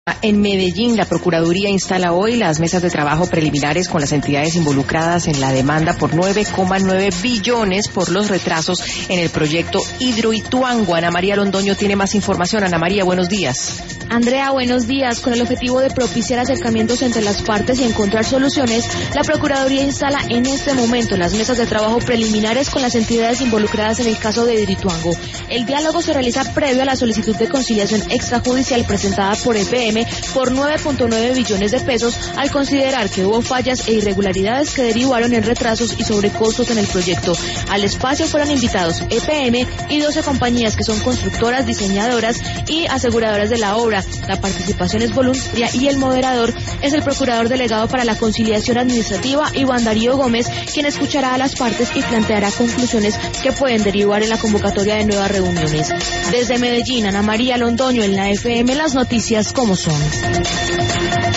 En Medellín, la Procuraduría instala hoy las mesas de trabajo preliminares con las entidades involucradas en la demanda por 9,9 billones por los retrasos en el proyecto Hidroituango. Ana María Londoño tiene más información. Ana María, buenos días. Andrea, buenos días. Con el objetivo de propiciar acercamientos entre las partes y encontrar soluciones, la Procuraduría instala en este momento las mesas de trabajo preliminares con las entidades involucradas en el caso de Hidroituango. El diálogo se realiza previo a la solicitud de conciliación extrajudicial presentada por EPM por 9,9 billones de pesos al considerar que hubo fallas e irregularidades que derivaron en retrasos y sobrecostos en el proyecto. Al espacio fueron invitados EPM y 12 compañías que son constructoras, diseñadoras y aseguradoras de la obra. La participación es voluntaria y el moderador es el procurador delegado para la conciliación administrativa, Iván Darío Gómez, quien escuchará a las partes y planteará conclusiones que pueden derivar en la convocatoria de nuevas reuniones. Desde Medellín, Ana María Londoño, en la FM, las noticias como son.